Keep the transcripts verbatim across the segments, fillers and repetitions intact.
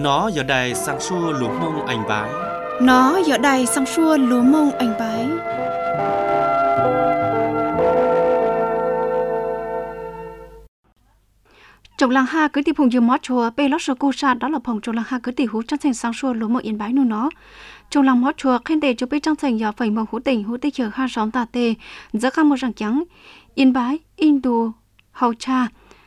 Nó giờ đài sang xua lúa mông anh bái. Nó giờ đài sang xua lúa mông anh bái. Trong làng ha cứ tìm phùng dừa mót chùa bê lót sơ cu sa đó là phùng trong làng ha cứ tìm hú trăng thành sang xua lúa mông yên bái nu nó. Trong làng mót chùa khen đề cho bê trăng thành giờ phải mong hú tình hú tê chờ ha sóng tà tê giữa các mô răng trắng yên bái in đù hậu cha.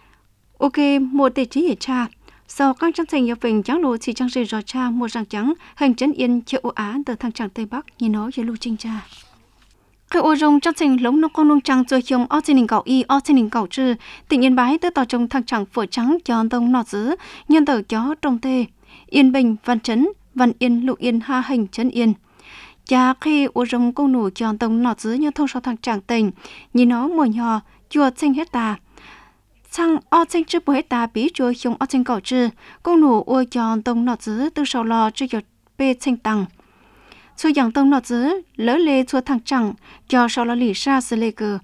Ok một tê trí ở cha. Sau các chân thành nhập vịnh trắng lúa thì trang rì rò cha mua răng trắng hành trấn yên chợ Âu Á từ thang tràng Tây Bắc như nó với lưu trinh cha. Cái ô rong chân thành lống nó con nông trắng rồi chồng ở trên đỉnh cầu y ở trên đỉnh cầu trư tỉnh yên bái tới tàu trong thang tràng phở trắng cho đông nọ dứ nhân tờ chó trong tê yên bình văn trấn văn yên lụ yên ha hành trấn yên. Cha khi ô rong công nụ cho đông nọ dứ như thông sau thang tràng tỉnh như nó mùa nhỏ chùa xanh hết tà. Sang ở trên chiếc bố hết ta bí chúa dùng ở trên cầu trư, công nụ ôi chọn tông nọ dứ từ sau lò cho dọc bê trên tăng. Số dạng tông nọ dứ lỡ lê chua thẳng chẳng cho sau lò lì xa sư lê cờ.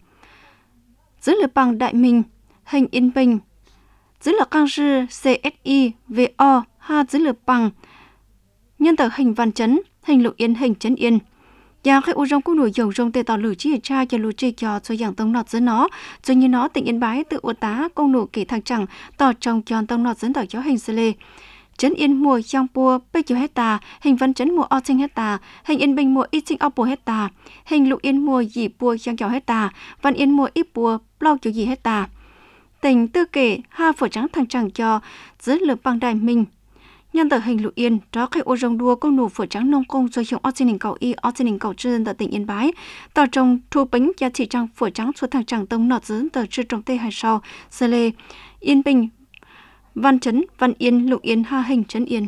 Dứ lực bằng đại minh, hình in bình. Dứ lực căng sư xê ét i, vê o, ha dứ lực bằng. Nhân tờ hình văn chấn, hình lụ yên, hình chấn yên. Và khi ô rong cũng nổi dầu rong tê tỏ lử chi cha cho lù chê cho cho dạng tông nọt dưới nó, cho như nó tỉnh yên bái tự ô tá công nụ kể thằng chẳng tỏ trong cho tông nọt dẫn tỏ cho hình sơ lê. Chấn yên mùa trong pua bê chiều hecta, hình văn chấn mùa o sinh hecta, hình yên bình mùa ít sinh o pua hecta, hình lụ yên mùa dì pua trong chiều hecta, văn yên mùa ít pua plau chiều dì hecta. Tỉnh tư kể ha phở trắng thằng chẳng cho dưới lực bằng đài mình. Nhân tờ hình lụ yên, đó khi ô rong đua công nụ phở trắng nông công rồi dùng ở trên đỉnh cầu y, ở trên đỉnh cầu trơn tại tỉnh Yên Bái. Tờ trồng thu bánh giá trị trang phở trắng xuống thằng chẳng tông nọt dưới tờ trư trồng tê hai sau, sơ lê, yên bình, văn chấn, văn yên, lụ yên, ha hình chấn yên.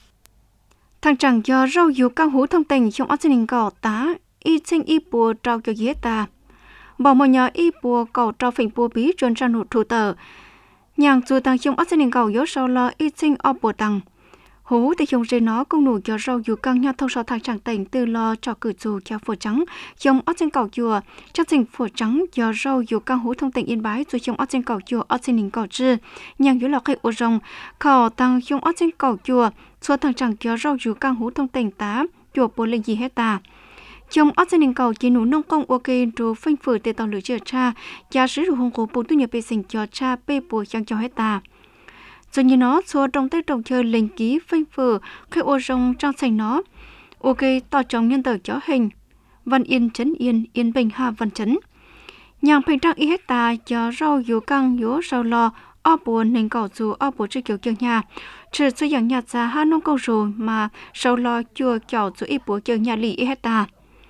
Thằng chẳng do rau dụ cao hú thông tình trong ở trên đỉnh cầu tá, y sinh y bùa trao kiểu dễ ta. Bỏ một nhỏ y bùa cầu trao phình bùa bí trơn ra nụ thủ tờ. Nhàng dù tăng trong ở trên đỉnh cầu yếu sau lo y sinh o bùa tăng. Hú thì dùng dây nó cũng nụ cho rau dụ căng nhau thông sau thang chẳng tỉnh từ lo cho cử dù cho phở trắng. Dùng ở trên cầu chùa, trong trình phở trắng do rau dụ căng hú thông tỉnh Yên Bái rồi dùng ở trên cầu chùa ở trên đỉnh cầu trư. Nhàng dưới lọc hay ô rồng, khảo tăng dùng ở trên cầu chùa, số thang chẳng cho rau dụ căng hú thông tỉnh tá, chùa bố lên gì hết ta. Trong ở trên đỉnh cầu chỉ nụ nông công ok rồi phanh phở để tàu lửa chữa cha, giá sử dụng hông cổ bố tu nhập bê sinh cho cha bê bố chẳng cho hết ta. Rồi như nó xua trong tết đồng chơi linh ký phanh phở khi ô rong trang thành nó. Ok tỏ trong nhân tờ chó hình. Văn yên chấn yên, yên bình hà văn chấn. Nhàng phanh trang y hết ta cho rau dụ căng dụ rau lo o buồn nên cỏ dù o buồn chơi kiểu kiểu nhà. Trừ số dạng nhạt ra hai nông câu rồi mà rau lo chua kiểu dù y buồn kiểu nhà lì y hết ta.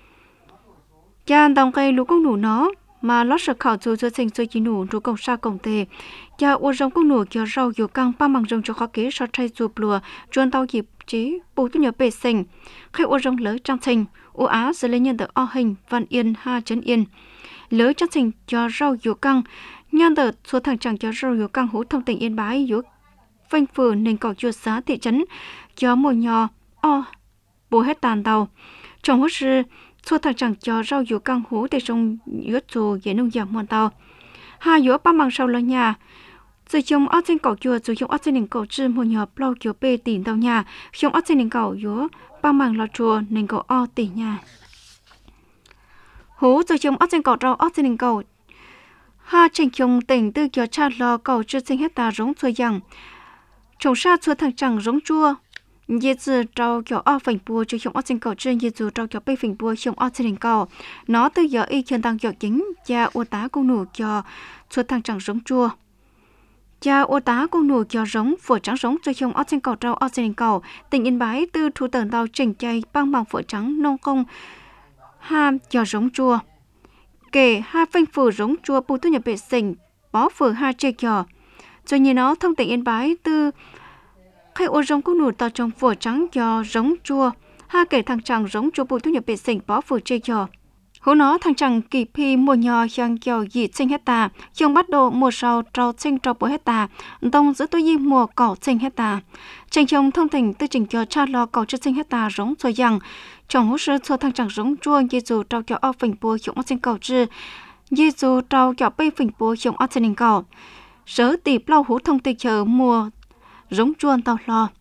Chàng đồng cây lũ công nụ nó. Mà lót sợ khảo dù cho sinh rồi chỉ nụ rủ công xa công tề. Cha ô rong công nụ cho rau dụ căng ba bằng rong cho khó kế so trai dù lùa chuan tao dịp chế bố tu nhờ bề sinh. Khi ô rong lỡ trang trình, ô á sẽ lên nhân tờ o hình văn yên ha chấn yên. Lỡ trang trình cho rau dụ căng, nhân tờ số thằng chẳng cho rau dụ căng hú thông tình Yên Bái dụ phanh phử nên cỏ chua xá thị trấn cho mùa nhỏ o bố hết tàn tàu. Trong hốt sư số thằng chẳng cho rau dụ căng hú để trong yuết dù dễ nông giảm muôn tàu. Hai yuết ba bằng sau là nhà. Rồi trong ở trên cầu chùa rồi trong ở trên đỉnh cầu trư một nhỏ plau kiểu bê tỉnh tàu nhà. Trong ở trên đỉnh cầu yuết ba bằng là chùa nên cầu o tỉnh nhà. Hú rồi trong ở trên cầu rau ở trên đỉnh cầu. Hai trình trong tỉnh tư kiểu cha lo cầu trư sinh hết ta rống xuôi dàng. Trong xa xuôi thằng chẳng rống chua. Như từ trâu kiểu ở phình bùa cho dùng ở trên cầu trên như từ trâu kiểu bê phình bùa dùng ở trên đỉnh cầu. Nó từ giờ y chân tăng kiểu chính cha ô tá công nụ cho xuôi thằng chẳng rống chua. Cha ô tá công nụ cho rống phở trắng rống cho dùng ở trên cầu trâu ở trên đỉnh cầu. Tỉnh Yên Bái từ thủ tần tàu chỉnh chay băng bằng phở trắng nông công ham cho rống chua. Kể hai phanh phở rống chua bù thu nhập vệ sinh bó phở hai chê kio. Cho như nó thông tỉnh Yên Bái từ khi ô rong cũng nụ tàu trong phở trắng cho rống chua, ha kể thằng chẳng rống chua bùi thu nhập vệ sinh bó phở chê cho. Hú nó thằng chẳng kỳ phi mùa nhỏ chẳng kiểu dị sinh hết ta, trong bắt đầu mùa sau trao sinh trao bố hết ta, đông giữa tôi y mùa cỏ sinh hết ta. Tranh trong thông tình tư trình cho cha lo cỏ chưa sinh hết ta rống rồi rằng, trong hú sơ cho thằng chẳng rống chua như dù trao kiểu ở phình bùa dụng ở sinh cỏ chư, như dù trao kiểu bê phình bùa dụng ở sinh cỏ. Sớ tịp lau hú thông tình chờ mùa rống chuông tàu lo.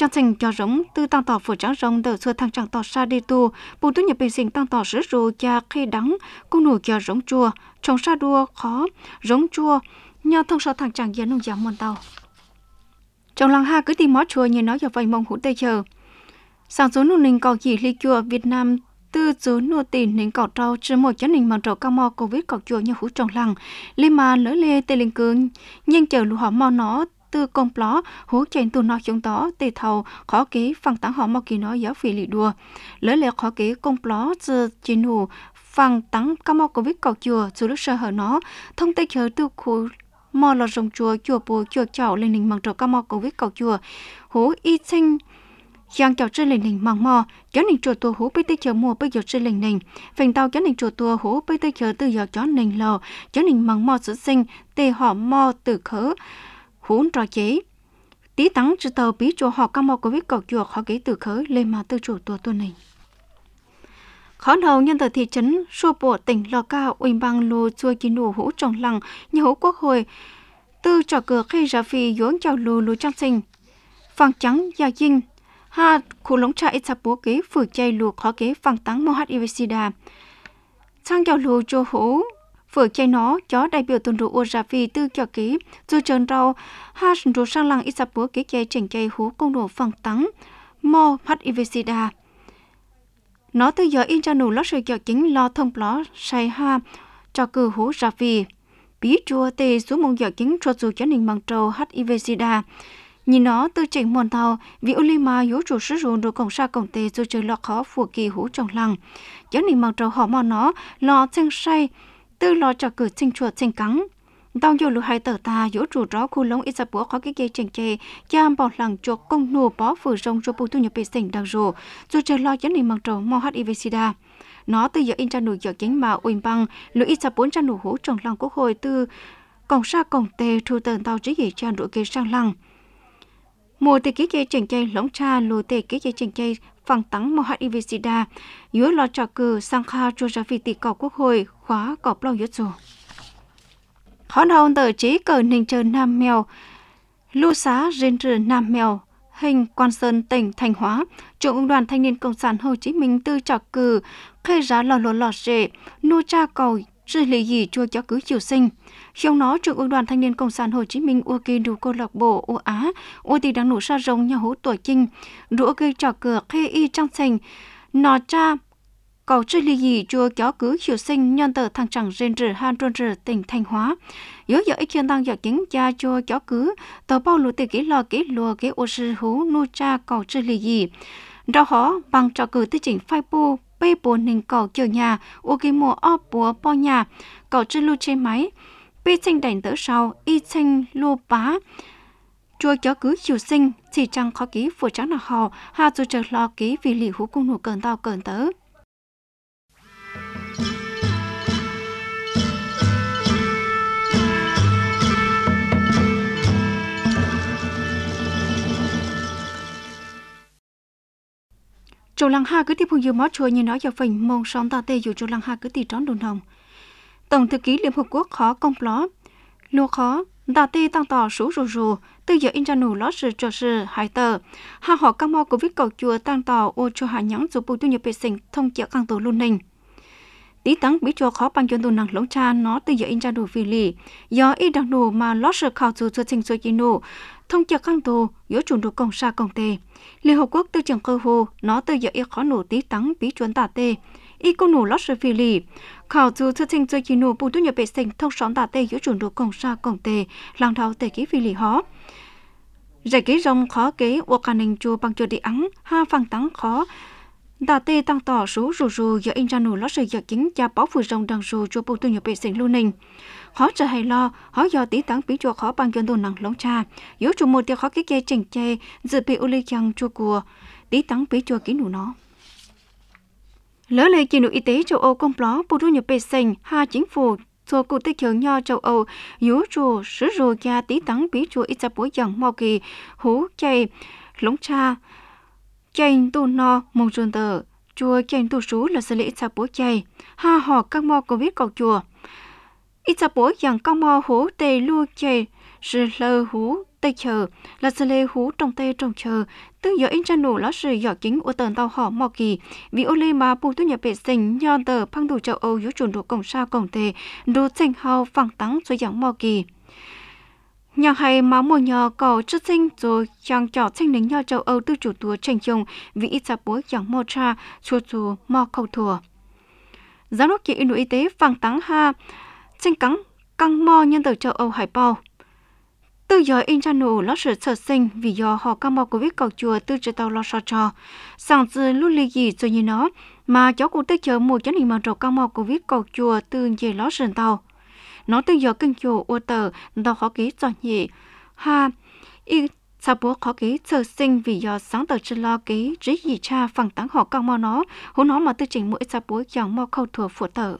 trang trình cho giống từ tăng tỏ phủ trắng rồng đỡ xua thang trạng tỏ sa đi tu bù tu nhập bình sinh tăng tỏ sứ rù cha khi đắng cung nụ cho giống chua trồng sa đua khó giống chua nhờ thông số thang trạng giá nông giảm mòn tàu trong làng ha cứ tìm mót chua như nói giờ vậy mong hữu tây chờ sáng số nụ ninh cầu chỉ ly chùa Việt Nam từ số nô tiền ninh cầu trâu trên một chấn ninh bằng trâu cao mò covid cầu chùa như hữu trong làng lên mà lỡ lê tây linh cương nhưng chờ lũ họ mò nó từ công pló hú chạy từ nó chúng đó tê thầu khó ký phăng táng họ mau kỳ nó giáo phi lì đùa lỡ lẹ khó ký công pló từ chín hù phăng táng cao mau covid cầu chùa dù lúc sơ hở nó thông tây chờ từ khu mò lò rồng chùa chùa bùa chùa chảo lên đình bằng trò cao mau covid cầu chùa hú y sinh giang chảo trên lên đình bằng mò chó đình chùa tua hú bây tây chờ mua bây giờ trên lên đình phèn tàu chó đình chùa tua hú bây tây chờ từ giờ chó đình lò chó đình bằng mò sự sinh tê họ mò từ khớ hú trò chế tí tắng chữ tàu bí chùa họ cao mau covid cầu chùa họ ký từ khớ lên mà từ chùa tua tua này khó đầu nhân tờ thị trấn xua bộ tỉnh lò cao uỳnh bang lô chua chi nụ hũ trồng lăng như hũ quốc hội từ trò cửa khi ra phi dốn chào lù lù trang sinh phẳng trắng gia dinh ha khu lống trà ít sạp bố kế phử chay lù khó kế phẳng tắng mô hát i vê sida sang chào lù chua hũ phử chay nó chó đại biểu tuần rủ ua ra phi từ chào kế rồi trơn rau ha rủ sang lăng ít sạp bố kế chay chỉnh chay hũ công đồ phẳng tắng mô hát i vê sida nó từ giờ in cho nụ lót sự cho chính lo thông ló say ha cho cử hú ra vì bí chua tê xuống mong giờ chính cho dù cho ninh bằng trâu hát i vê sida nhìn nó từ chỉnh mòn tàu vì olima yếu chủ sử dụng đồ cổng sa cổng tê rồi chơi lo khó phù kỳ hú trong lăng cho ninh bằng trâu họ mò nó lo chân say từ lo cho cử sinh chuột sinh cắn tao vô lũ hai tờ ta yếu chủ đó khu lông ít sập búa khó cái cây chèn chè giam bỏ lằng chuột công nô bó phử rong cho bù tu nhập bị sỉnh đằng rồ rồi chơi lo chấn ninh bằng trâu mò hát i vê sida nó từ giờ in ra nụ giờ chính mà uỳnh băng lũ ít sập bốn trăm nụ hú trong lăng quốc hội từ cổng sa cổng tê thu tờn tàu chỉ gì cha nụ kê sang lăng mùa từ cái cây chèn chè lóng cha lùi tê cái cây chèn chè phẳng tắng mò hát i vê sida yếu lo cho cử sang kha cho ra phi tị cầu quốc hội khóa cọp lâu yếu rồi khó đầu tờ chế cờ ninh chờ Nam Mèo, lưu xá riêng trừ Nam Mèo, hình Quan Sơn tỉnh Thanh Hóa, Trung ương Đoàn Thanh niên Cộng sản Hồ Chí Minh từ trò cử khơi giá lò lò lò rệ, nô cha cầu rơi lì gì chua cho cứ chiều sinh. Trong nó Trung ương Đoàn Thanh niên Cộng sản Hồ Chí Minh ua kỳ đủ câu lạc bộ ua Á, ua tỷ đáng nụ sa rồng nhà hú tuổi chinh, rũa gây trò cử khê y trong sành, nò cha cầu chơi lì gì chua chó cứ chiều sinh nhân tờ thằng chẳng rên rửa han rôn rửa tỉnh Thanh Hóa. Yếu giờ ít đang giờ chính cha chua chó cứ tờ bao lù tì kỹ lò kỹ lùa kỹ ô sư hú nô cha cầu chơi lì gì. Đó họ bằng trò cử tư chỉnh phai bù bê bồ ninh cầu chiều nhà ô kì mùa o bùa bo nhà cầu chơi lưu trên máy bê sinh đảnh tớ sau y sinh lưu bá chua chó cứ chiều sinh chỉ chẳng khó kỹ phụ trắng nào họ hà dù chờ lo kỹ vì lì hú cung nụ cờn tao cờn tớ. Châu lăng ha cứ tiếp phù dư mót chua như nói cho phình mong sống ta tê dù châu lăng ha cứ tì trón đồn hồng. Tổng thư ký Liên Hợp Quốc khó công ló, lúa khó, ta tê tăng tỏ số rù rù, từ giờ in ra nụ lót sự cho sự hai tờ. Hà họ cam mò Covid cầu chùa tăng tỏ ô cho hạ nhắn dù bù tu nhập vệ sinh thông chợ căng tổ luôn ninh. Tí tắng bí chùa khó bằng chân tù năng lống cha nó từ giờ in ra nụ vì lì, do ít đặc nụ mà lót sự khảo dù cho sinh xôi chi nụ, thông chợ căng tổ, yếu chuẩn đồ công sa công tê. Liên Hợp Quốc từ trường cơ hồ, nó từ giờ ít khó nổ tí tắng bí chuẩn tả tê. Ít cô nổ lót sự vì lì. Khảo dù cho sinh xôi chi nụ bù tu nhập vệ sinh thông xóm tả tê yếu chuẩn đồ công sa công tê, làng thảo tê ký vì lì hó. Giải ký rong khó kế ua khả ninh chùa bằng chùa đi ắng, ha phăng tắng khó. Đà tê tăng tỏ số rù rù giờ in ra nụ lót sự giờ chính cha báo phù rong đằng rù chùa bù tu nhập vệ sinh lưu ninh. Khó trở hay lo, khó do tí tắng bí chùa khó bằng chân tù nặng lóng cha. Yếu chùa một tiêu khó cái kê trình chê, dự bị u lê chăng chùa cùa, tí tắng bí chùa ký nụ nó. Lỡ lệ kỳ nụ y tế châu Âu công ló bù tu nhập vệ sinh, ha chính phủ, chùa cụ tích hướng nho châu Âu, yếu chùa sứ rù cha tí tắng bí chùa ít ra bối dần mò kỳ, hú chay, lóng cha. Chanh tu no mong chuồn tờ, chùa chanh tu sú là xử lý ít sa bố chay, ha họ các mò Covid cầu chùa. Ít sa bố dần các mò hú tê lưu chay, sư lơ hú tây chờ là sơ lê hú trong tây trong chờ tư giờ in channel là sự giờ chính của tần tàu họ mò kỳ vì ô lê mà bù tu nhà vệ sinh nhon tờ phăng đủ châu Âu yếu chuẩn độ cổng sao cổng tề đồ tranh hào phẳng tắng số dạng mò kỳ nhà hay mà mua nhà có chất sinh rồi chẳng cho tranh lính nhà châu Âu tư chủ tùa tranh dùng vì ít sạp bối dạng mò cha chua chua mò khẩu thùa giám đốc kỳ y tế phẳng tắng ha tranh cắn căng mò nhân tờ châu Âu hải bao từ giờ in channel lót sự sở sinh vì do họ cam mò covid cầu chùa từ chế tàu lo so cho sang từ lúc lì gì rồi như nó mà cháu cũng tới chờ mua chấn hình bằng trầu cam mò covid cầu chùa từ về lót sườn tàu nó từ giờ kinh chùa ô tờ tàu khó ký cho nhị ha y sao bố khó ký sở sinh vì do sáng tờ chưa lo ký trí gì cha phẳng tắng họ cam mò nó hú nó mà tư chỉnh mỗi sao bố chẳng mò khâu thừa phụ tờ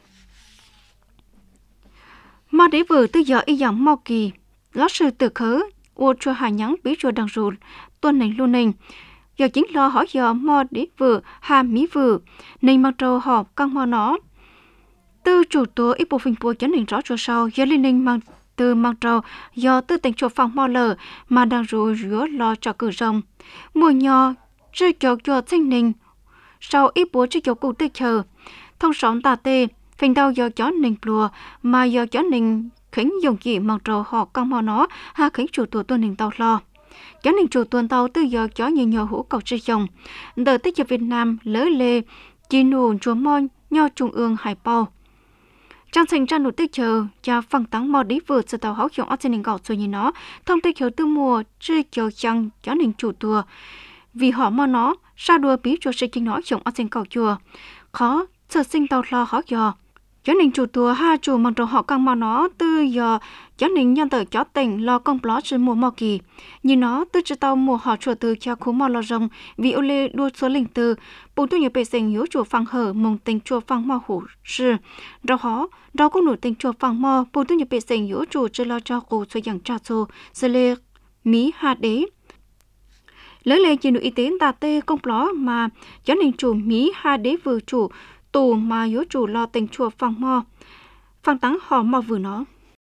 mà đế vừa từ giờ y dạng mò kỳ lót sự tự khớ ô cho hà nhắn bí chùa đằng rụt tuần này luôn nình giờ chính lo hỏi giờ mò đế vừa hà mỹ vừa nên mặc trâu họp căng mò nó từ chủ tố ít bộ phim bộ chấn hình rõ cho sau giờ liên ninh mang từ mặc trâu do tư tình chùa phòng mò lờ mà đang rủ rửa lo cho cử rồng mùa nhỏ chưa cho cho thanh ninh sau ít bộ chưa cho cụ tư chờ thông sống tà tê phình đau do chó ninh plùa mà do chó ninh khánh dùng gì mặc trâu họ căng mò nó ha khánh chủ tố tuần ninh tàu lo chó ninh chủ tuần tàu từ giờ chó nhiều nhỏ hũ cầu chơi chồng đợt tích cho Việt Nam lỡ lê chi nụ chúa mon nho trung ương hải bao trang thành trang nụ tích chờ cha phẳng tắng mò đi vượt sự tàu háo dụng ở trên nền gạo rồi như nó thông tích chờ tư mùa chưa chờ chăng chó ninh chủ tùa vì họ mò nó sa đua bí cho sự kinh nói dụng ở trên gạo chùa khó sở sinh tàu lo khó dò chó ninh chủ tùa ha chủ mặc đồ họ căng mò nó từ giờ chó ninh nhân tờ chó tỉnh lo công plot trên mùa mò kỳ như nó từ cho tàu mùa họ chùa từ cho khu mò lo rồng vì ô lê đua số linh từ bù tu nhiều bề sinh yếu chùa phẳng hở mông tình chùa phẳng mò hủ sư rau hó rau cũng nổi tình chùa phẳng mò bù tu nhiều bề sinh yếu chùa chưa lo cho cụ cho dạng cha chùa sơ lê mỹ hà đế lấy lên chỉ nội y tế tà tê công plot mà chó ninh chủ mỹ hà đế vừa chủ tù mà yếu chủ lo tình chùa phẳng mò phẳng tắng họ mò vừa nó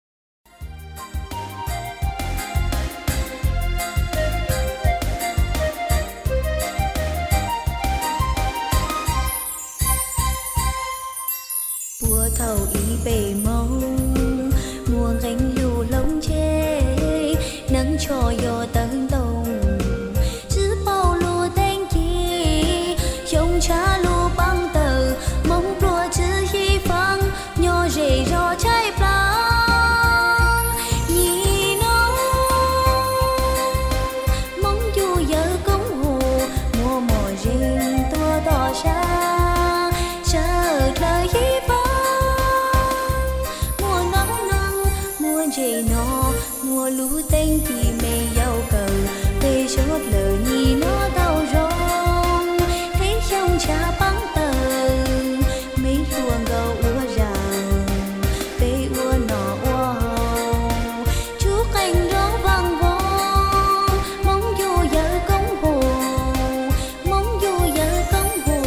mùa thầu ý bể màu mùa gánh lù lông chê nắng cho yo tấn đồng chứ bao lù tên chi trông cha lù băng tờ mong đùa chứ hy vọng nhỏ rể rò trái plang nhì nó mong dù giờ công hồ mùa mùa rình tua đỏ xa chờ lời hy vọng nó mùa lũ tên thì mày giàu cờ về chốt lờ nhì nó đau rong thấy trong cha bắn tờ mấy luồng gầu ua ràng về ua nọ ua hồng chú canh đó vang vong mong dù giờ công hồ mong dù giờ công hồ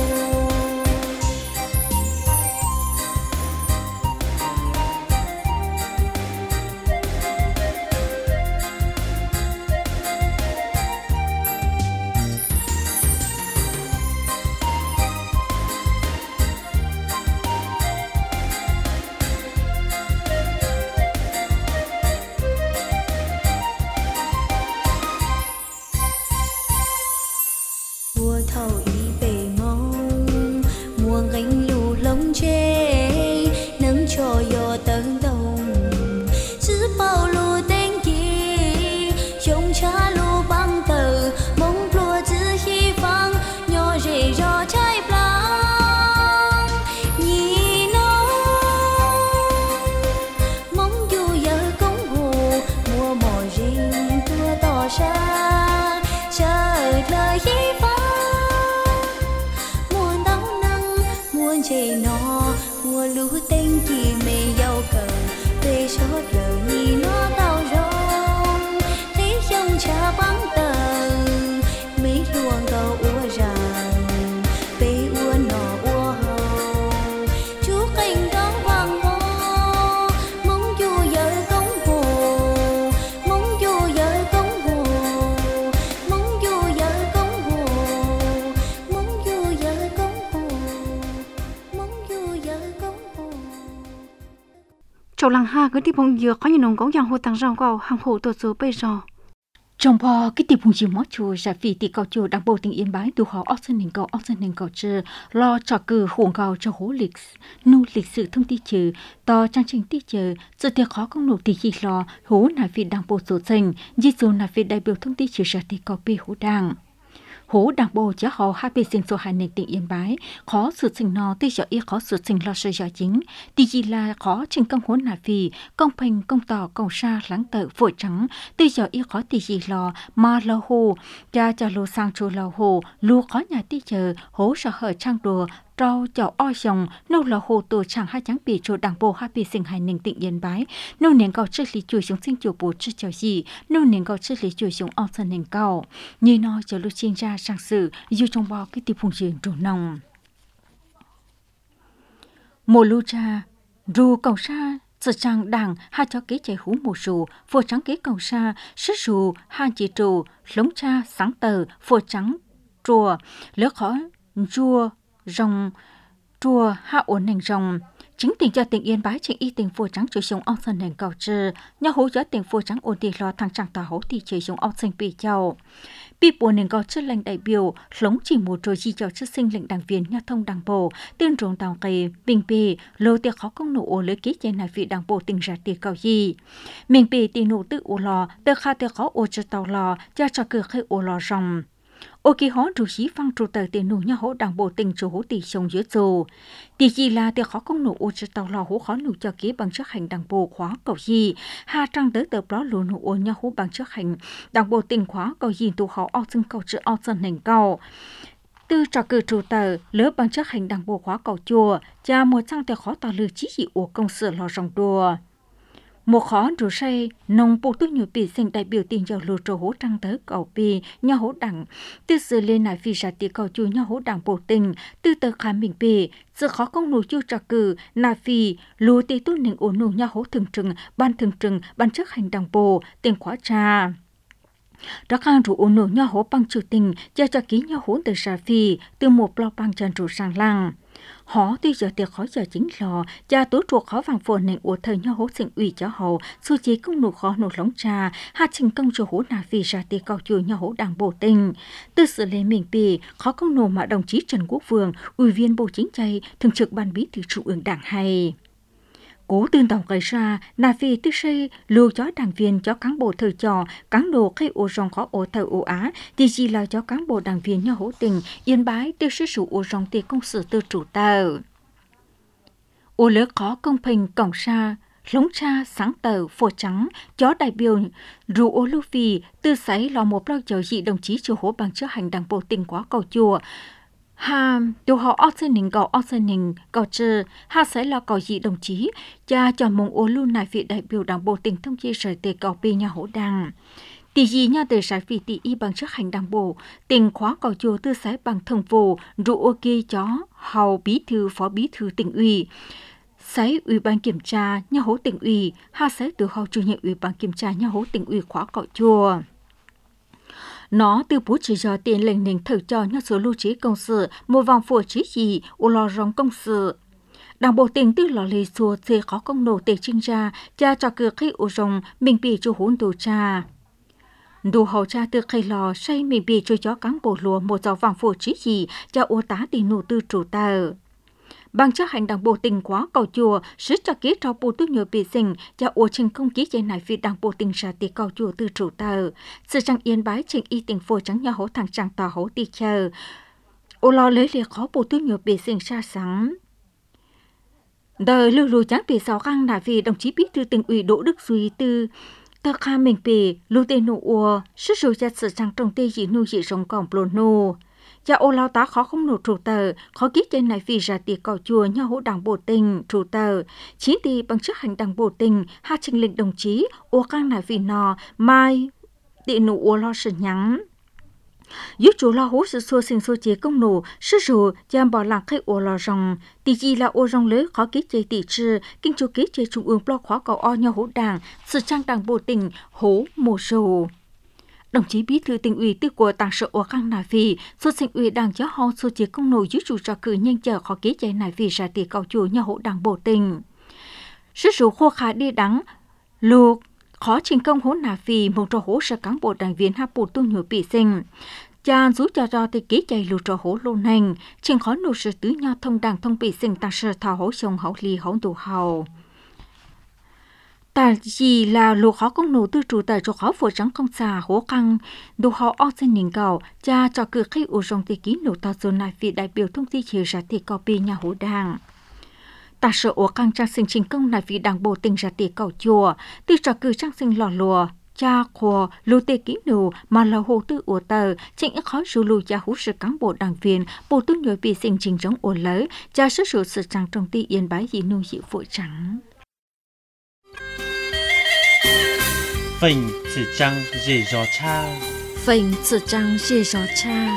mùa thầu ý bể màu mùa gánh lù lông chê nắng cho yo tấn đồng chứ bao lù tên chi trông cha lù băng tờ mong lùa chứ hy vọng nhỏ rể rò trái plang nhì nó mong dù giờ công hồ mùa mò rình tua tỏ xa chờ lời hy vọng chê nó mùa lũ tên chỉ mê giàu cờ về chốt lờ nhì nó đau rong thấy trong cha bắn tờ mấy luồng gầu ua ràng về ua nọ ua hồng chú canh đó vang vong mong dù giờ công hồ mong dù giờ công chỗ làng ha cứ tiếp phong dừa có những nông công giang hồ tăng rong vào hàng hồ tổ số bây giờ trong bò cái tiệp hùng chiều mót chùa giả phi tì cầu chùa đảng bộ tỉnh Yên Bái đủ họ option hình cầu option hình cầu chư lo trò cử huồng cầu cho hố lịch nu lịch sử thông tin chữ to trang trình tí chữ sự tiệc khó công nộp thì chỉ lo hố nà phi đảng bộ số thành di số nà phi đại biểu thông tin chữ giả tì cầu pi hố đảng hố đảng bộ chế họ hai bên sinh số hai nền tỉnh Yên Bái khó sự sinh nó tí giờ y khó sự sinh lo sự giờ chính tí chỉ là khó trình công hố nà phi công bình công tỏ công sa lắng tự phổi trắng tí giờ y khó tí chỉ lo mà lo hồ cha cho lô sang chùa lo hồ lô khó nhà tí giờ hố sợ hở trang đùa trâu chậu oi sòng nâu là hồ tổ chẳng hai trắng bị chỗ đảng bộ hai bị sinh hai nền tỉnh Yên Bái nâu nền cầu chất lý chuối xuống sinh chủ bố chất chào gì nâu nền cầu chất lý chuối xuống ao sân nền cầu như nó cho lúc chuyên gia sang sử dù trong bao cái tiệp phùng truyền trổ nòng mùa lưu cha ru cầu sa sự trang đảng hai cho kế chạy hú mùa sù phô trắng kế cầu sa sức sù hai chỉ trù lống cha sáng tờ phô trắng chùa lỡ khó chua rồng chùa hạ ổn nền rồng chính tình cho tỉnh Yên Bái trên y tình phù trắng chơi sông ông sân nền cầu trừ nhà hỗ trợ tỉnh phù trắng ổn định lo thằng chẳng tà hỗ thì chơi sông ông sinh bị châu bị buộc nền cầu trừ lãnh đại biểu lống chỉ một rồi chi cho chức sinh lệnh đảng viên nhà thông đảng bộ tiên rồng tàu cây bình bì lô tiệc khó công nổ lấy ký trên này vị đảng bộ tỉnh ra tiệc cầu gì mình bị tiền nổ tự ổ lò tự khai tiệc khó ổ cho tàu lò cho cho cửa khai ổ lò rồng ô kỳ hó chủ sĩ phăng trụ tờ tiền nụ nhà hỗ đảng bộ tỉnh chủ hỗ tỷ sông dưới dù tỷ gì là tiệc khó công nụ ô cho tàu lò hỗ khó nụ cho ký bằng chức hành đảng bộ khóa cầu gì hà trăng tới tờ đó lùn nụ ô nhà hỗ bằng chức hành đảng bộ tỉnh khóa cầu gì tụ họ ao xưng cầu chữ ao sân nền cầu tư trò cử trụ tờ lỡ bằng chức hành đảng bộ khóa cầu chùa cha một trang tiệc khó tàu lư chí dị ô công sự lò rồng đùa một khó rủ say nông bộ tôi nhiều bị sinh đại biểu tiền giàu lô trổ hỗ trăng tới cầu bì nhà hỗ đảng từ sự lên lại vì ra tỷ cầu chủ nhà hỗ đảng bộ tình từ tờ khám mình bì sự khó công nụ chu trò cử là vì lô tỷ tôi nền ổn nụ nhà hỗ thường trừng ban thường trừng ban chức hành đảng bộ tiền khóa trà Rắc hàng rủ ổn nụ nhà hỗ bằng chủ tình cho cho ký nhà hỗ từ xa phi từ một lo bằng chân rủ sang lăng họ tuy giờ tiệc khó giờ chính lò cha tối chuột khó vàng phồn nền của thời nhau hố sinh ủy cho hậu su chế công nụ khó nụ lóng trà hạ trình công cho hố nà vì ra tiệc cầu chùa nhau hố đảng bộ tình từ sự lễ mình bì khó công nụ mà đồng chí Trần Quốc Vương ủy viên bộ chính trị thường trực ban bí thư trung ương đảng hay cố tương tàu gây ra là vì tư xây lưu cho đảng viên cho cán bộ thời trò cán bộ khi ô rong khó ô thời ô á thì chỉ là cho cán bộ đảng viên nhau hỗ tình Yên Bái tư sử dụng ô rong tiền công sự tư chủ tờ ô lỡ khó công bình cổng xa lống cha sáng tờ phổ trắng chó đại biểu rủ ô lưu vì tư sấy lò một lo chờ dị đồng chí chủ hỗ bằng chức hành đảng bộ tỉnh quá cầu chùa ha điều họ oxening cầu oxening cầu trừ ha sẽ là cầu gì đồng chí cha cho mong ô luôn này vị đại biểu đảng bộ tỉnh thông chi sở tề cầu pi nhà hỗ đảng tỷ gì nhà tề sải vị tỷ y bằng chức hành đảng bộ tỉnh khóa cầu chùa tư sái bằng thường vụ rụ ô kia chó hầu bí thư phó bí thư tỉnh ủy sái ủy ban kiểm tra nhà hỗ tỉnh ủy ha sái từ hầu chủ nhiệm ủy ban kiểm tra nhà hỗ tỉnh ủy khóa cầu chùa nó từ bố chỉ cho tiền lệnh nền thử cho nhà số lưu trí công sự một vòng phổ trí gì ô lò rong công sự đảng bộ tỉnh tư lò lì xua xê khó công nổ tề trinh ra cha cho cửa khi ô rong mình bị cho hỗn đồ cha đồ hậu cha từ khi lò say mình bị cho chó cán bộ lùa một dòng vòng phổ trí gì cha ô tá tiền nổ tư chủ tờ bằng chấp hành đảng bộ tỉnh quá cầu chùa sứ cho ký trao bộ tư nhiều bị sinh cho ô trình công ký trên này vì đảng bộ tỉnh ra tỷ cầu chùa từ chủ tờ sự trang Yên Bái trình y tỉnh phổ trắng nhà hỗ thằng chẳng tỏ hỗ tỷ chờ ô lo lấy liệt khó bộ tư nhiều bị sinh xa sáng đời lưu lùi trắng bị sáu khăn là vì đồng chí bí thư tỉnh ủy Đỗ Đức Duy từ tờ kha mình bị lưu tên nụ ua sức rồi ra sự trang trồng tê dị nu dị rồng cỏng plồn nô cha ô lao tá khó không nổ trụ tờ khó ký trên này vì ra tiệc cầu chùa nhà hỗ đảng bộ tỉnh trụ tờ chí tì bằng chức hành đảng bộ tỉnh hai trình lệnh đồng chí ô căng này vì nò mai tị nụ ô lo sự nhắn giúp chủ lo hỗ sự xua sinh xua chế công nổ sức rù cha bỏ làng khách ô lo rong tì gì là ô rong lưới khó ký chế tỷ trừ kinh chú ký chế trung ương lo khóa cầu o nhà hỗ đảng sự trang đảng bộ tỉnh hố mồ rù đồng chí bí thư tỉnh ủy tư của tàng sở ở khang nà vì xuất sinh ủy đảng giáo họ số chế công nổi giúp chủ trò cử nhanh chờ khó ký chạy nà vì ra tỷ cầu chùa nhà hỗ đảng bộ tỉnh Sư sủ khô khá đi đắng, lục khó trình công hỗn nà vì một trò hỗ trợ cán bộ đảng viên hạ bộ tu nhồi bị sinh. Cha rú cho cho thì ký chạy lù trò hỗ lô nành, trình khó nụ sự tứ nhau thông đảng thông bị sinh ta sở thảo hỗ sông hỗ ly hỗ đủ hầu. Ta chỉ là lù khó công nụ tư trụ tại chỗ khó phổ trắng công xà hỗ căng, đủ họ ọc sinh nhìn cầu, cha cho cử khi ủ rong thì ký nụ ta dồn lại vì đại biểu thông tin chỉ ra thì copy nhà hỗ đảng. Ta sợ ổ căng trang sinh trình công lại vì đảng bộ tình ra tỉ cầu chùa, tư trò cử trang sinh lò lùa, cha khổ, lưu tê kỹ nụ mà là hồ tư ổ tờ, chính khó dù lưu cha hú sự cán bộ đảng viên, bộ tư nhồi bị sinh trình giống ổ lỡ, cha sức sự sự trang trong tì yên bái dị nụ dị phụ trắng. Phình chỉ trăng dì gió cha. Phình chỉ trăng dì gió cha.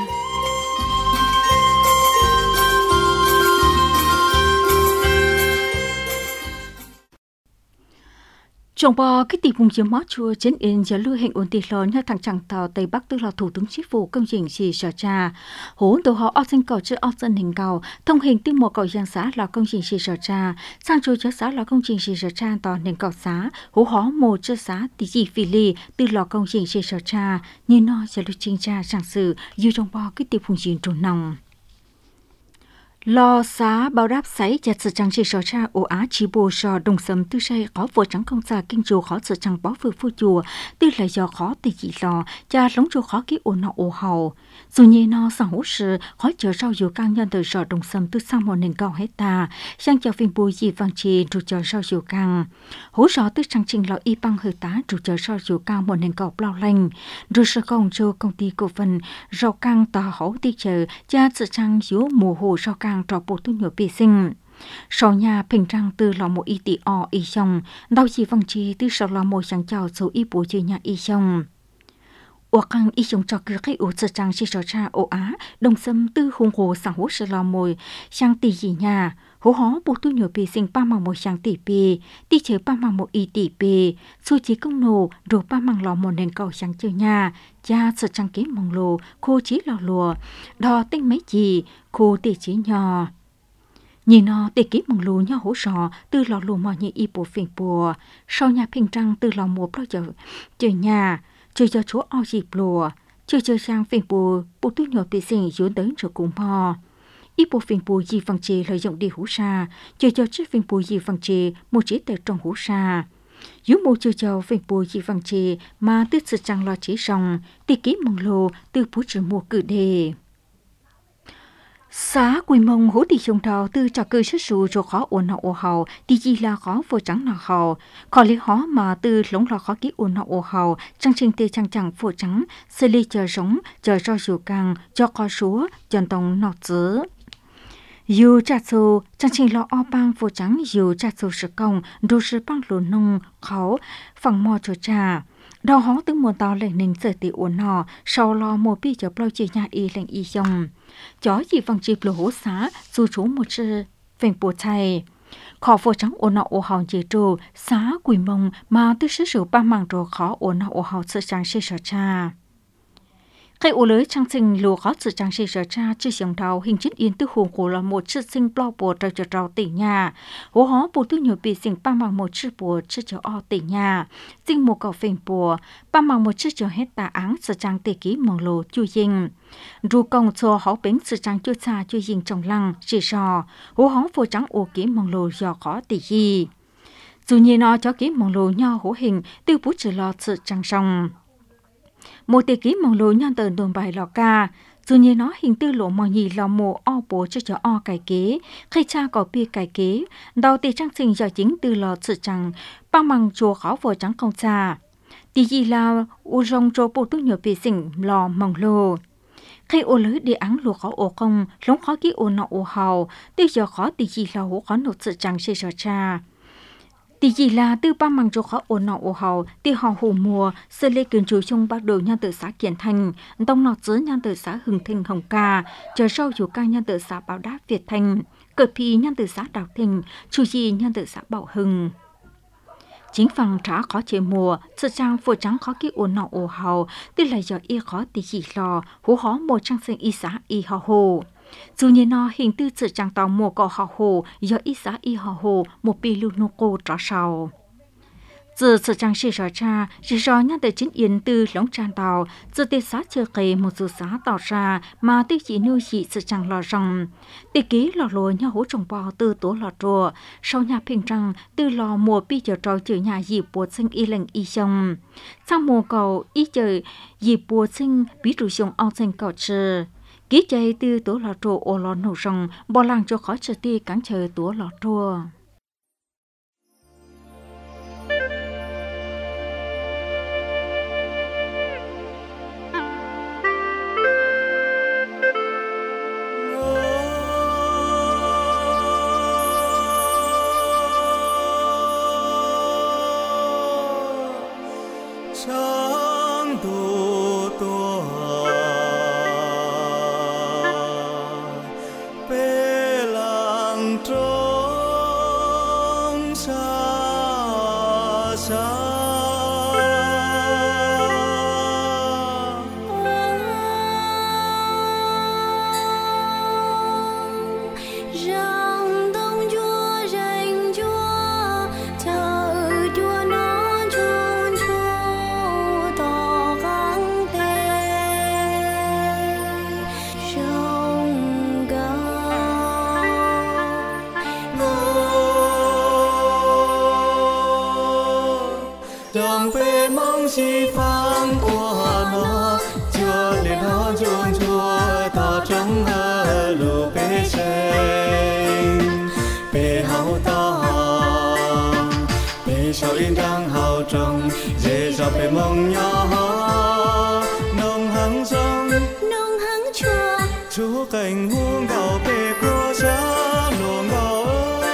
Trong bò cái tỷ vùng chiếm mót chua trên yên giờ lưu hình ổn định lớn như thằng chẳng tàu Tây Bắc tức là Thủ tướng Chính phủ công trình gì sở trà. Hốn tổ họ ọc sinh cầu chứ ọc dân hình cầu, thông hình tiêu một cầu giang xã là công trình gì sở trà, sang chua chứ xã là công trình gì sở trà tỏ nền cầu xã, hố hó mồ chứ xã tỷ gì phì lì từ lò công trình gì sở trà, như nó giờ lưu trình trà sản sự, dù trong bò cái tỷ vùng chiếm trốn nòng. Lo xá bao đáp sấy chặt sự trang trí sở tra ổ á chỉ bồ sò đồng sầm tư say có vừa trắng không xa kinh chùa khó sự trang bó vừa phu chùa tư là do khó tỷ dị lò cha lống chùa khó ký ổ nọ ổ hầu dù như nó sang hỗ sự khó chờ sau dù càng nhân từ sò đồng sầm tư sang một nền cao hết ta sang cho phim bùi gì vàng trì trụ chờ sau dù càng hỗ sò tư trang trình lò y băng hơi tá trụ chờ sau dù càng một nền cao bao lành rồi sở công cho công ty cổ phần rau càng tòa hỗ tí chờ cha sự trang yếu mùa hồ rau càng trò bộ tu nhồi bị sinh. Sau nhà bình trang từ lò một y tỷ o y xong, đau chỉ vòng chi từ sau lò một sáng chào số y bố chơi nhà y xong. Ủa căng y xong cho cứ cái ủ sở trang chỉ sở tra ổ á, đồng xâm tư hùng hồ sáng hỗ sở lò mồi, sang tỷ gì nhà, hố hó bộ tu nhồi bị sinh ba màng một sáng tỷ bì, tỷ chế ba màng một y tỷ bì, xu chí công nổ, rồi ba màng lò một nền cầu sáng chơi nhà, cha sở trang kế mong lồ, khô chí lò lùa, đò tinh mấy gì, khô tỷ chí nhỏ. Nhìn nó tỷ ký mong lù nhau hỗ sò từ lò lù mò như y bộ phiền bùa, sau nhà bình trăng từ lò một bao giờ, chơi nhà, chơi cho chúa o dịp lùa, chơi chơi sang phiền bùa, bộ tu nhồi bị sinh dưới đến rồi cùng mò. Y bộ phiền bùa gì phẳng chì lợi dụng đi hú xa, chơi cho chiếc phiền bùa gì phẳng chì một chỉ tờ trong hú xa. Dưới mô chơi cho phiền bùa gì phẳng chì mà tư sự chẳng lo chỉ xong, tỷ ký mong lù từ bố trở mùa cử đề. Xã Quỳ Mông hỗ tỷ dùng đầu tư cho cơ sở sụ cho khó ổn nọ ổ hầu thì gì là khó vô trắng nọ hầu khó lý khó mà từ lống lò khó ký ổn nọ ổ hầu trang trình tê trang chẳng vô trắng xử lý chờ sống chờ cho sụ càng cho khó súa chân tông nọ dứ dù trả sụ trang trình lò o bang vô trắng dù trả sụ sự công đồ sự bang lù nông khó phẳng mò cho trà đào hó từ mùa tàu lệnh ninh sở tỷ ổn nọ sau lò mùa bi cho bao chơi nhà y lệnh y dòng chó gì vòng chịp lỗ hố xá dù chú một chữ phèn bùa chay khó vô trắng ổn nọ ổ hào chế trù xá Quỳ Mông mà tư sử sử ba mạng trò khó ổn nọ ổ hào sự trang sĩ sở cha. Cái ổ lưới trang sinh lùa khó sự trang sĩ sở cha chưa dòng đầu hình chất yên tư hồn của là một chữ sinh bao bùa trò trò trò tỷ nhà hố hó bùa tư nhiều bị sinh ba mạng một chữ bùa chữ chữ o tỷ nhà sinh một cầu phèn bùa ba mạng một chữ chữ hết tà áng sự trang tỷ ký mong lô chui dinh ru công cho họ bến sự trang chui xa chui dinh trong lăng chỉ sò hố hó vô trắng ổ ký mong lô do khó tỷ gì dù như nó cho ký mong lô nho hố hình tiêu bút trừ lo sự trang song một tỷ ký mong lô nhân tờ đồn bài lò ca dù như nó hình tư lộ mò nhì lò mồ o bố cho cho o cải kế khi cha có bia cải kế đầu tỷ trang sinh do chính từ lò sự trang băng bằng chùa khó vô trắng không xa tỷ gì là u rong cho bộ tu nhiều bị sinh lò mong lô khi ô lưới đi áng lùa khó ổ không lóng khó ký ổ nọ ổ hào tiêu giờ khó tỷ gì là hổ khó nộp sự trang xây sở cha tỷ gì là tư ba mang cho khó ổ nọ ổ hào tỷ họ hồ mùa sơ lê kiến chủ trong bác đồ nhân tự xã Kiển Thành đông nọ dưới nhân tự xã Hưng Thịnh Hồng Ca chờ sau chủ ca nhân tự xã Bảo Đáp Việt Thành cờ phi nhân tự xã Đào Thịnh chủ gì nhân tự xã Bảo Hưng chính phần trả khó chế mùa sự trang phổ trắng khó ký ổn nọ ổ hào tức là do y khó tỷ gì lò hú hó một trang sinh y xã y hò hồ Dù như nó hình tư sự chẳng tàu mùa cỏ họ hồ, do ít giá y họ hồ, một bì lưu nô cô trọ sầu. Giờ sự chẳng sĩ rõ cha, chỉ rõ nhắc tới chính yên từ lóng tràn tàu, giờ tế xá chưa kề một sự xá tạo ra mà tế chỉ nuôi chỉ sự chẳng lò rồng. Tế ký lò lùa nhau hỗ trồng bò từ tố lò trùa, sau nhà平rằng từ lò mùa bi chờ trò chữ nhà dì bùa sinh y lệnh y xong. Sang mùa cầu y chờ dì bùa sinh bí rủ xong ao sinh cầu trừ. Ký chạy từ tố lò trùa ô lò nổ rồng, bò làng cho khỏi trở ti cắn chờ tố lò trùa. Chi phang của nó chúa lên nó chuông chúa ta trong hờ lù bê sen bê hậu ta bê sao yên đang hậu trong dễ dọc bê mong nhỏ nông hăng sông nông hăng chúa chúa cảnh huống gạo bê của cha luồng gạo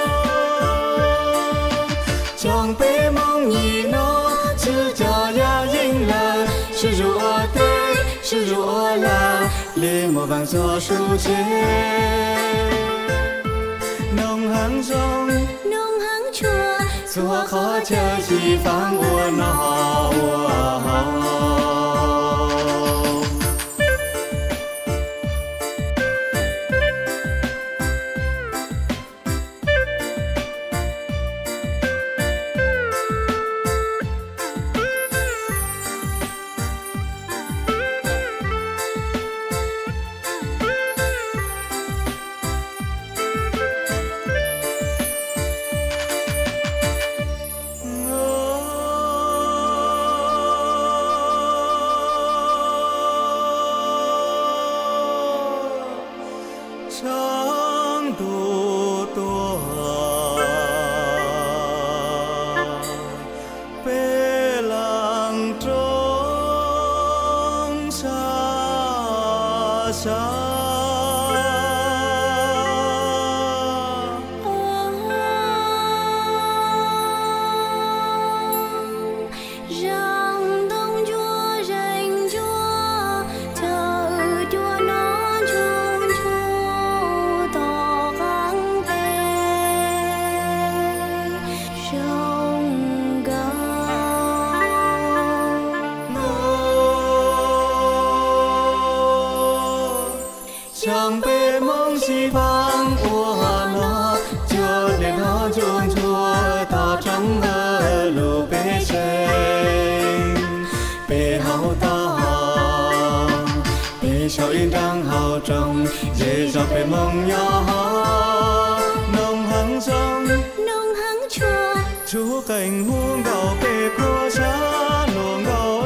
trong bê mong nhìn nó chữ cho ya dinh là sự rùa tê sự rùa là lê mùa vàng gió su chế nông hăng sông nông hăng chúa chúa khó chờ chỉ phang ua nó ua sáng đồ tua bê làng trống xa xa rằng đông chúa rành chúa thờ chúa nó chuông chúa tỏ kháng tê sông cao chẳng bê mong gì vang của nó chúa để nó chuông chúa ta trong hờ lù bê sen bê hậu ta bê sao yên đang hậu trong dễ dọc bê mong nhỏ nông hăng sông nông hăng chúa chúa cảnh huống gạo bê của cha luồng gạo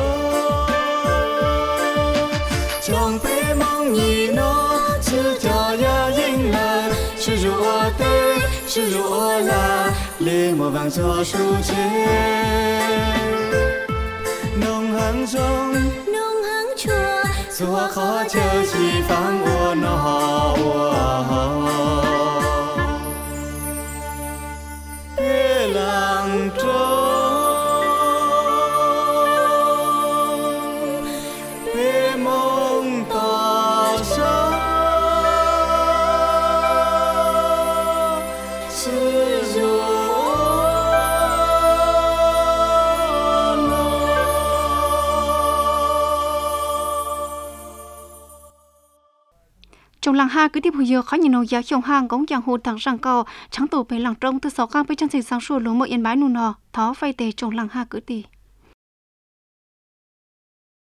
trong bê mong nhìn nó chữ cho ya dinh là sự rùa tê sự rùa là lê mùa vàng gió su chế nông hăng sông nông hăng chúa chúa khó chờ chỉ phang ua nó bê làng trống bê mong tỏ xa sự rùa trong làng ha cứ tiếp hồi giờ khó nhìn nô giá trong hang cũng giang hồ thẳng sang co trắng tổ về làng trong từ sáu gang với chân thành sáng sủa lúa mỡ yên bái nụ nọ thó vay tề trong làng ha cứ tì